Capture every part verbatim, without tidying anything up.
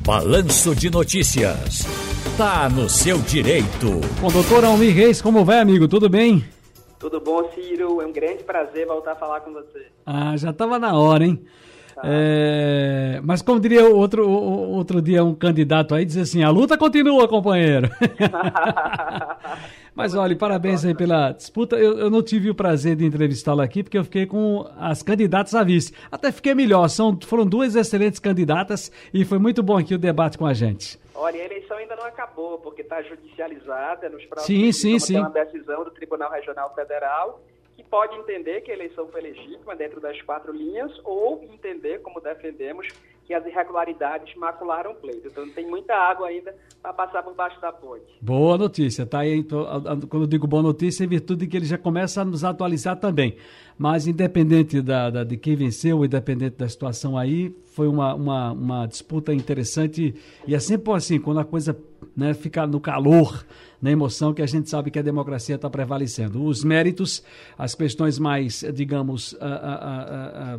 Balanço de Notícias. Tá no seu direito. Com o doutor Almir Reis, como vai, amigo? Tudo bem? Tudo bom, Ciro? É um grande prazer voltar a falar com você. Ah, já estava na hora, hein? Tá. É... Mas como diria outro, outro dia um candidato aí, diz assim, a luta continua, companheiro. Mas olha, parabéns aí pela disputa. Eu, eu não tive o prazer de entrevistá-lo aqui, porque eu fiquei com as candidatas a vice. Até fiquei melhor, São, foram duas excelentes candidatas e foi muito bom aqui o debate com a gente. Olha, a eleição ainda não acabou, porque está judicializada. Nos próximos sim, dias sim, vamos sim. ter uma decisão do Tribunal Regional Federal, que pode entender que a eleição foi legítima dentro das quatro linhas, ou entender, como defendemos, que as irregularidades macularam o pleito. Então tem muita água ainda para passar por baixo da ponte. Boa notícia, tá aí. Quando eu digo boa notícia, é em virtude de que ele já começa a nos atualizar também. Mas independente da, da, de quem venceu, independente da situação aí, foi uma, uma, uma disputa interessante. E é sempre assim, quando a coisa, né, fica no calor, na emoção, que a gente sabe que a democracia está prevalecendo. Os méritos, as questões mais, digamos, a, a, a, a,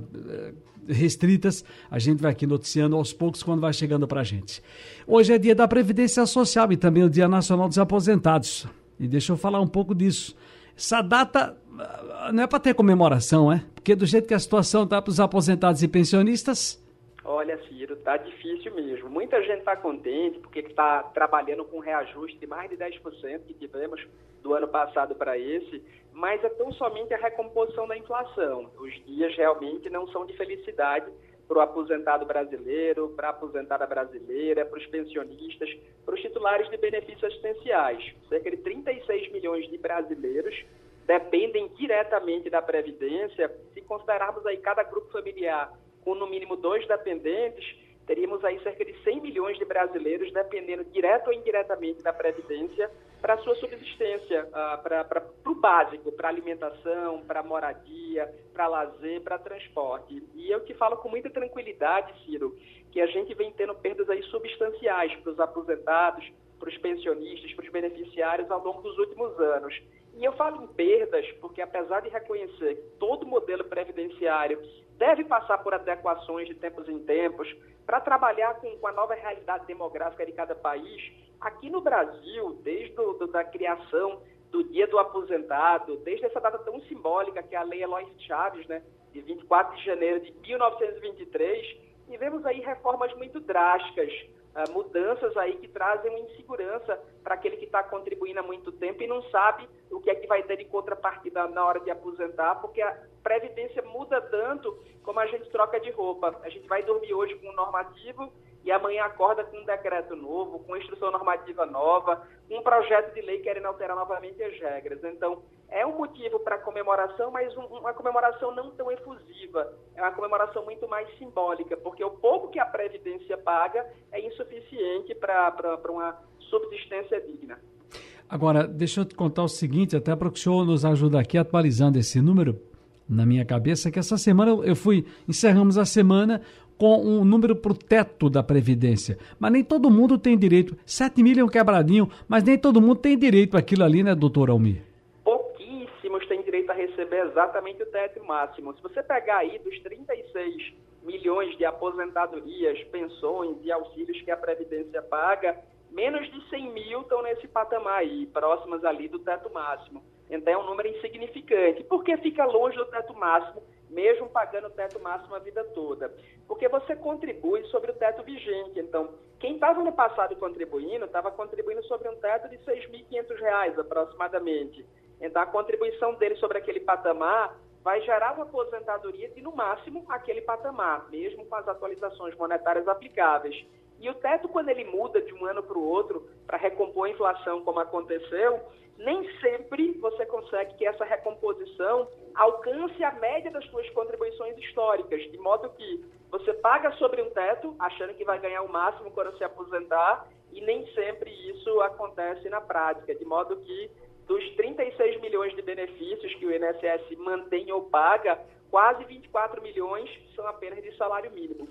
restritas, a gente vai aqui noticiando aos poucos quando vai chegando para a gente. Hoje é dia da Previdência Social e também o Dia Nacional dos Aposentados. E deixa eu falar um pouco disso. Essa data não é para ter comemoração, é? Porque do jeito que a situação está para os aposentados e pensionistas... Olha, Ciro, tá difícil mesmo. Muita gente está contente porque está trabalhando com um reajuste de mais de dez por cento que tivemos do ano passado para esse, mas é tão somente a recomposição da inflação. Os dias realmente não são de felicidade para o aposentado brasileiro, para a aposentada brasileira, para os pensionistas, para os titulares de benefícios assistenciais. Cerca de trinta e seis milhões de brasileiros dependem diretamente da Previdência. Se considerarmos aí cada grupo familiar com no mínimo dois dependentes, teríamos aí cerca de cem milhões de brasileiros dependendo direto ou indiretamente da Previdência para a sua subsistência, uh, para o básico, para alimentação, para moradia, para lazer, para transporte. E eu te falo com muita tranquilidade, Ciro, que a gente vem tendo perdas aí substanciais para os aposentados, para os pensionistas, para os beneficiários ao longo dos últimos anos. E eu falo em perdas porque, apesar de reconhecer que todo modelo previdenciário deve passar por adequações de tempos em tempos para trabalhar com, com a nova realidade demográfica de cada país, aqui no Brasil, desde do, do, da criação do Dia do Aposentado, desde essa data tão simbólica que é a Lei Eloy Chaves, né, de vinte e quatro de janeiro de mil novecentos e vinte e três, tivemos aí reformas muito drásticas, uh, mudanças aí que trazem uma insegurança para aquele que está contribuindo há muito tempo e não sabe o que é que vai ter de contrapartida na hora de aposentar, porque a Previdência muda tanto como a gente troca de roupa. A gente vai dormir hoje com um normativo e amanhã acorda com um decreto novo, com instrução normativa nova, com um projeto de lei querendo alterar novamente as regras. Então, é um motivo para comemoração, mas um, uma comemoração não tão efusiva. É uma comemoração muito mais simbólica, porque o pouco que a Previdência paga é insuficiente para uma subsistência digna. Agora, deixa eu te contar o seguinte, até para que o senhor nos ajude aqui atualizando esse número na minha cabeça, que essa semana eu fui, encerramos a semana com um número para o teto da Previdência. Mas nem todo mundo tem direito. sete mil é um quebradinho, mas nem todo mundo tem direito àquilo ali, né, doutor Almir? Pouquíssimos têm direito a receber exatamente o teto máximo. Se você pegar aí dos trinta e seis milhões de aposentadorias, pensões e auxílios que a Previdência paga, menos de cem mil estão nesse patamar aí, próximas ali do teto máximo. Então é um número insignificante. Por que fica longe do teto máximo, mesmo pagando o teto máximo a vida toda? Porque você contribui sobre o teto vigente. Então, quem estava no passado contribuindo, estava contribuindo sobre um teto de seis mil e quinhentos reais aproximadamente. Então, a contribuição dele sobre aquele patamar vai gerar uma aposentadoria de, no máximo, aquele patamar, mesmo com as atualizações monetárias aplicáveis. E o teto, quando ele muda de um ano para o outro, para recompor a inflação, como aconteceu, nem sempre você consegue que essa recomposição alcance a média das suas contribuições históricas, de modo que você paga sobre um teto, achando que vai ganhar o máximo quando se aposentar, e nem sempre isso acontece na prática, de modo que dos trinta e seis milhões de benefícios que o I N S S mantém ou paga, quase vinte e quatro milhões são apenas de salário mínimo.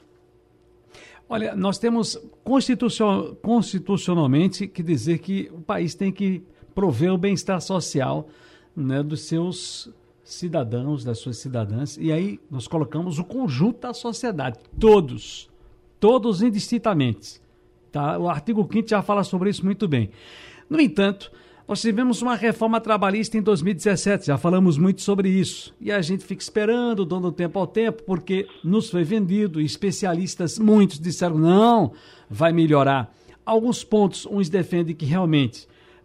Olha, nós temos constitucion, constitucionalmente que dizer que o país tem que prover o bem-estar social, né, dos seus cidadãos, das suas cidadãs, e aí nós colocamos o conjunto da sociedade, todos, todos indistintamente. Tá? O artigo quinto já fala sobre isso muito bem. No entanto, nós tivemos uma reforma trabalhista em dois mil e dezessete, já falamos muito sobre isso. E a gente fica esperando, dando tempo ao tempo, porque nos foi vendido, e especialistas, muitos disseram, não, vai melhorar. Alguns pontos, uns defendem que realmente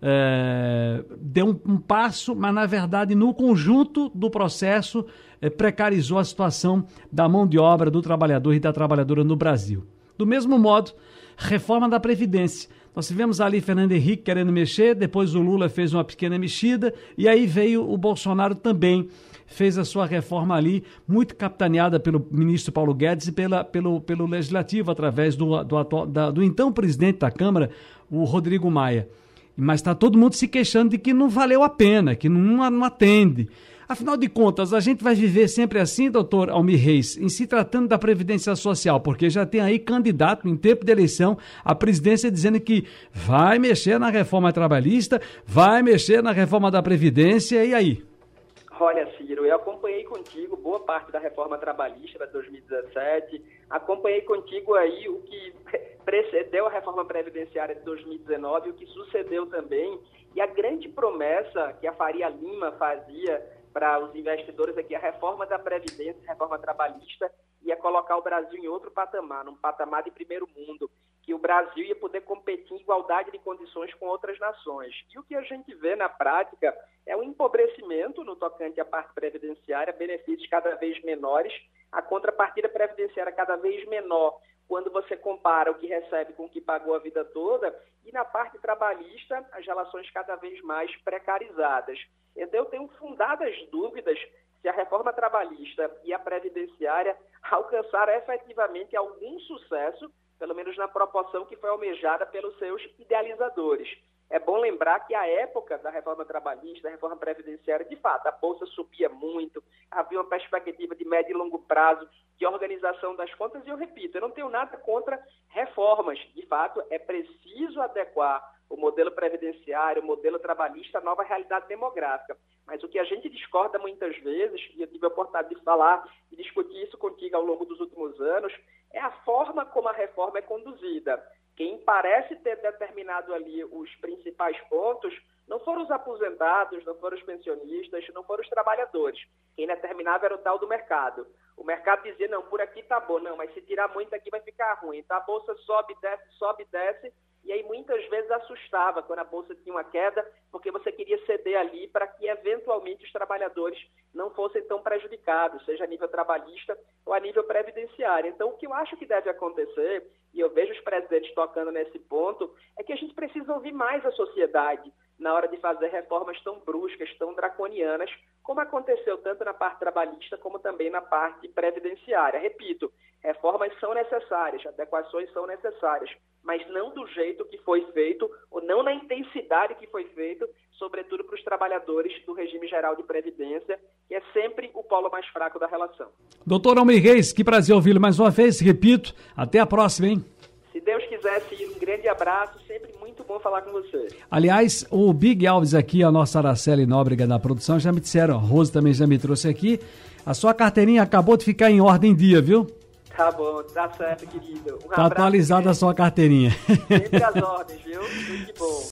é, deu um, um passo, mas na verdade no conjunto do processo é, precarizou a situação da mão de obra do trabalhador e da trabalhadora no Brasil. Do mesmo modo, reforma da Previdência. Nós tivemos ali Fernando Henrique querendo mexer, depois o Lula fez uma pequena mexida e aí veio o Bolsonaro também, fez a sua reforma ali, muito capitaneada pelo ministro Paulo Guedes e pela, pelo, pelo Legislativo, através do, do, atual, da, do então presidente da Câmara, o Rodrigo Maia. Mas está todo mundo se queixando de que não valeu a pena, que não, não atende. Afinal de contas, a gente vai viver sempre assim, doutor Almir Reis, em se tratando da Previdência Social, porque já tem aí candidato em tempo de eleição à presidência dizendo que vai mexer na reforma trabalhista, vai mexer na reforma da Previdência, e aí? Olha, Ciro, eu acompanhei contigo boa parte da reforma trabalhista de dois mil e dezessete, acompanhei contigo aí o que precedeu a reforma previdenciária de dois mil e dezenove, o que sucedeu também, e a grande promessa que a Faria Lima fazia para os investidores aqui, a reforma da Previdência, a reforma trabalhista, ia colocar o Brasil em outro patamar, num patamar de primeiro mundo, que o Brasil ia poder competir em igualdade de condições com outras nações. E o que a gente vê na prática é um empobrecimento no tocante à parte previdenciária, benefícios cada vez menores, a contrapartida previdenciária cada vez menor, quando você compara o que recebe com o que pagou a vida toda, e na parte trabalhista, as relações cada vez mais precarizadas. Então, eu tenho fundadas dúvidas se a reforma trabalhista e a previdenciária alcançaram efetivamente algum sucesso, pelo menos na proporção que foi almejada pelos seus idealizadores. É bom lembrar que a época da reforma trabalhista, da reforma previdenciária, de fato, a Bolsa subia muito, havia uma perspectiva de médio e longo prazo de organização das contas, e eu repito, eu não tenho nada contra reformas. De fato, é preciso adequar o modelo previdenciário, o modelo trabalhista à nova realidade demográfica. Mas o que a gente discorda muitas vezes, e eu tive a oportunidade de falar e discutir isso contigo ao longo dos últimos anos, é a forma como a reforma é conduzida. Quem parece ter determinado ali os principais pontos não foram os aposentados, não foram os pensionistas, não foram os trabalhadores. Quem determinava era o tal do mercado. O mercado dizia, não, por aqui tá bom, não, mas se tirar muito aqui vai ficar ruim. Então a bolsa sobe, desce, sobe, desce, e aí muitas vezes assustava quando a bolsa tinha uma queda, porque você queria ceder ali para que eventualmente os trabalhadores não fossem tão prejudicados, seja a nível trabalhista ou a nível previdenciário. Então o que eu acho que deve acontecer, e eu vejo os presidentes tocando nesse ponto, é que a gente precisa ouvir mais a sociedade na hora de fazer reformas tão bruscas, tão draconianas, como aconteceu tanto na parte trabalhista como também na parte previdenciária. Repito, reformas são necessárias, adequações são necessárias, mas não do jeito que foi feito, ou não na intensidade que foi feito, sobretudo para os trabalhadores do regime geral de previdência, que é sempre o polo mais fraco da relação. Doutor Almir Reis, que prazer ouvi-lo mais uma vez, repito, até a próxima, hein? Se Deus quiser, Ciro, um grande abraço, sempre muito bom falar com você. Aliás, o Big Alves aqui, a nossa Araceli Nóbrega da produção, já me disseram, a Rose também já me trouxe aqui, a sua carteirinha acabou de ficar em ordem dia, viu? Tá bom, tá certo, querido. Um tá atualizada a sua carteirinha. Sempre as ordens, viu? Muito bom.